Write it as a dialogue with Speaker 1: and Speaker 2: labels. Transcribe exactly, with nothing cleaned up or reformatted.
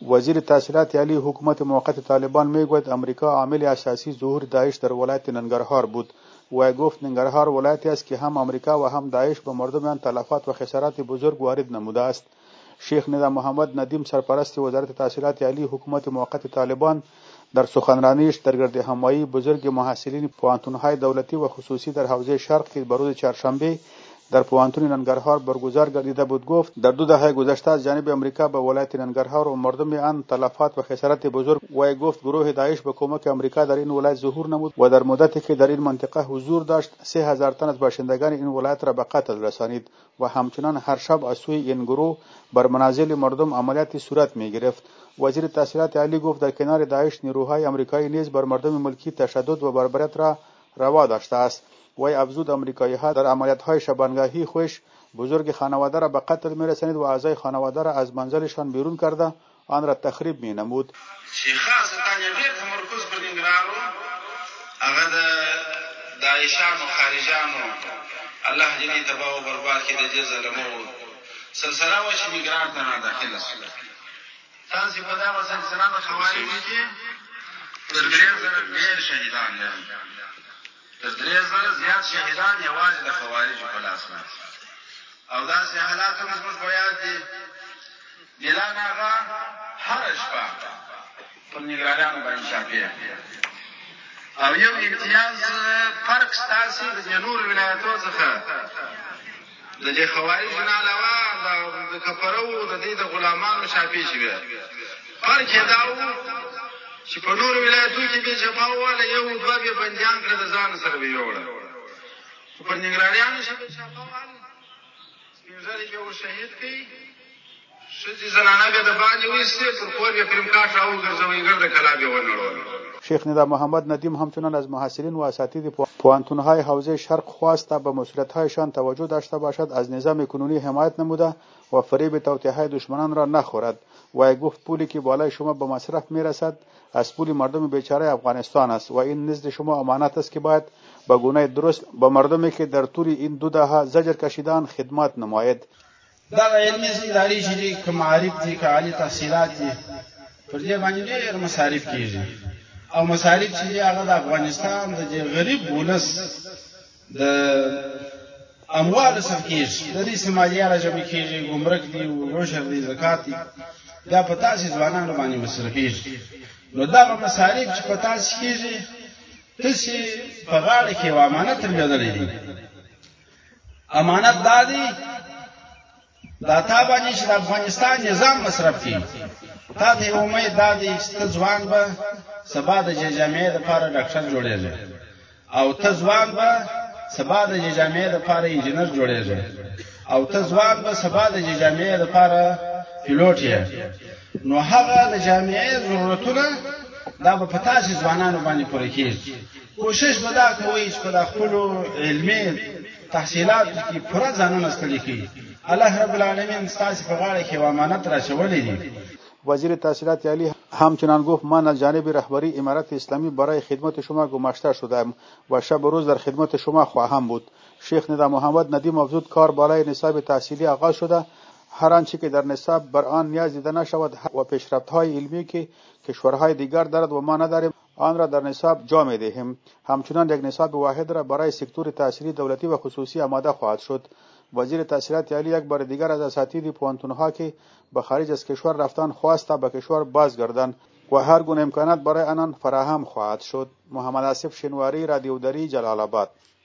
Speaker 1: وزیر تحصیلات عالی حکومت موقت طالبان میگوید آمریکا عامل اساسی ظهور داعش در ولایت ننگرهار بود. و گفت ننگرهار ولایتی است که هم آمریکا و هم داعش به مردم آن تلفات و خسارات بزرگ وارد نموده است. شیخ ندا محمد ندیم سرپرست وزارت تحصیلات عالی حکومت موقت طالبان در سخنرانیش در گرد همایی بزرگ محصلین پوهنتون‌های دولتی و خصوصی در حوزه شرق که بر روز چهارشنبه در پوهنتون ننگرهار برگزار گردیده بود گفت در دو دهه گذشته از جانب آمریکا به ولایت ننگرهار و مردم آن تلفات و خسارات بزرگ و گفت گروه داعش به کمک آمریکا در این ولایت ظهور نمود و در مدتی که در این منطقه حضور داشت سه هزار تن از باشندگان این ولایت را به قتل رسانید و همچنان هر شب از سوی این گروه بر منازل مردم عملیاتی صورت می گرفت. وزیر تحصیلات عالی گفت در کنار داعش نیروهای آمریکایی نیز بر مردم ملکی تشدد و بربریت را روا داشته است. وی افزود آمریکایی ها در عملیات های شبانگاهی خوش بزرگ خانواده را به قتل می رسانید و اعضای خانواده را از منزلشان بیرون کرده آن را تخریب می نمود.
Speaker 2: خاصتا ډېر تمرکز پر ننګرهارو هغه د داعشانو خارجانو الله دې تباہ او برباد کړي د دې ظلمو سلسله و چې ننګرهار ته نه داخله شول. تاسو په دغه سلسله د خوارجو کې تر درې زره ډېر شهیدان لري. تر درې زره زیات شهیدان یوازې د خوارجو په لاس باندې او داسې حالات هم زموږ په یاد دي. ګیلان هغه هره شپه پر ننګرهاریانو باندې چاپېر او یو امتیاز فرق ستاسې د دې نورو ولایتو څخه د دې خوارجو نه علاوه د کفرو د دې د غلامانو چاپې شوې. فرق یې دا و چې په نورو ولایتو کې بې چاپاواله یو دوه بې بندیان کړه د ځان سره به یوړه، خو پر ننګرهاریانو چې بې چاپاواله سپین ږیري به ورشهید کړي، ښځې زنانه به د باندې ویستې، پر کور به کریم کاټ راوګرځوئ، ګرده کلا به ونړول.
Speaker 1: شیخ ندا محمد ندیم همچنان از محصلین و اساتید پوهنتون‌های حوزه شرق خواست تا به مسئولیت‌هایشان توجه داشته باشد، از نظام کنونی حمایت نموده و فریب توطئه‌های دشمنان را نخورد. و گفت پولی که بالای شما به مصرف میرسد از پول مردم بیچاره افغانستان است و این نزد شما امانت است که باید به گونه درست به مردمی که در طول این دو دهه زجر کشیدن خدمت نماید.
Speaker 3: دا علمي ادارې چې دي که معارف دي که عالي تحصیلات دي پر دې باندې ډېر مصارف کېږي او مصارف چې دي هغه د افغانستان د دې غریب ولس د اموالو څخه کېږي. د دې څه مالیه راجمع کېږي، ګمرک دي، عشر دي، زکات دي، دا په تاسې ځوانانو باندې مصرفېږي. نو دغه مصارف چې په تاسې کېږي تاسې په غاړه کې یو امانت درلودلی دی. امانت دا دی دا تا باندې چې د افغانستان نظام مصرف کړي. تا ته امید دا دی چې ته ځوان به سبا د جامعې دپاره ډاکټر جوړېږي او ته ځوان به سبا د جامعې دپاره انجینر جوړېږي او ته ځوان به سبا د جامعې دپاره پیلوټ یې. نو هغه د جامعې ضرورتونه دا به په تاسې ځوانانو باندې پوره کېږي. کوشش به دا کوئ چې په خپلو علمي تحصیلاتو کې پوره ځانونه ستړي کړي. الله رب العالمین ستاسې په غاړه کې امانت راچولی دی.
Speaker 1: وزیر تحصیلات عالی همچنان گفت من از جانب رهبری امارت اسلامی برای خدمت شما گماشته شدم و شب و روز در خدمت شما خواهم بود. شیخ ندا محمد ندیم افزود کار بالای نصاب تحصیلی آغاز شده، هر آنچه که در نصاب بر آن نیاز دیده نشود و پیشرفت‌های علمی که کشورهای دیگر دارد و ما نداریم آن را در نصاب جا می‌دهیم. همچنان یک نصاب واحد را برای سکتور تحصیلی دولتی و خصوصی آماده خواهد شد. وزیر تحصیلات عالی یک بار دیگر از اساتید پوهنتون‌ها که به خارج از کشور رفتن خواست تا به کشور بازگردند و هر گونه امکانات برای آنان فراهم خواهد شد. محمد آصف شنواری، رادیو دری، جلال آباد.